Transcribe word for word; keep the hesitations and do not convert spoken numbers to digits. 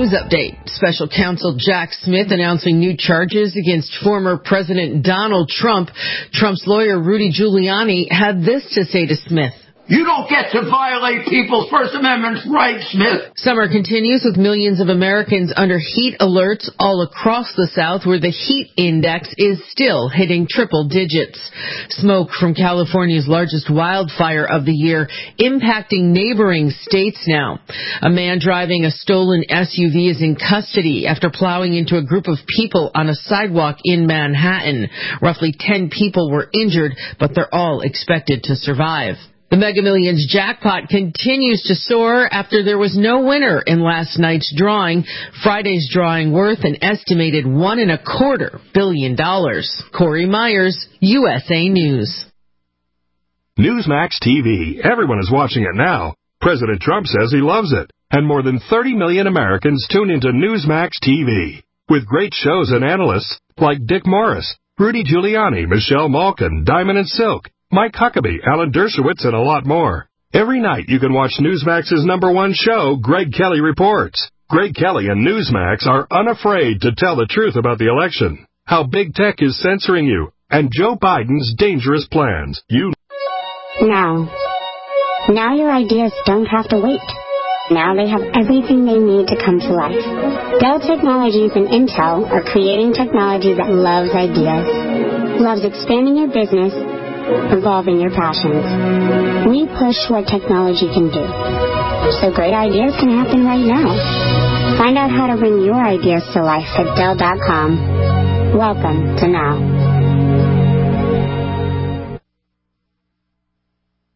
news update. Special counsel Jack Smith announcing new charges against former President Donald Trump. Trump's lawyer Rudy Giuliani had this to say to Smith. You don't get to violate people's First Amendment rights, Smith. Summer continues with millions of Americans under heat alerts all across the South, where the heat index is still hitting triple digits. Smoke from California's largest wildfire of the year impacting neighboring states now. A man driving a stolen S U V is in custody after plowing into a group of people on a sidewalk in Manhattan. Roughly ten people were injured, but they're all expected to survive. The Mega Millions jackpot continues to soar after there was no winner in last night's drawing. Friday's drawing worth an estimated one and a quarter billion dollars. Corey Myers, U S A News. Newsmax T V. Everyone is watching it now. President Trump says he loves it. And more than thirty million Americans tune into Newsmax T V. With great shows and analysts like Dick Morris, Rudy Giuliani, Michelle Malkin, Diamond and Silk, Mike Huckabee, Alan Dershowitz, and a lot more. Every night you can watch Newsmax's number one show, Greg Kelly Reports. Greg Kelly and Newsmax are unafraid to tell the truth about the election, how big tech is censoring you, and Joe Biden's dangerous plans. You Now. Now your ideas don't have to wait. Now they have everything they need to come to life. Dell Technologies and Intel are creating technology that loves ideas, loves expanding your business, evolving your passions. We push what technology can do, so great ideas can happen right now. Find out how to bring your ideas to life at Dell dot com. Welcome to Now.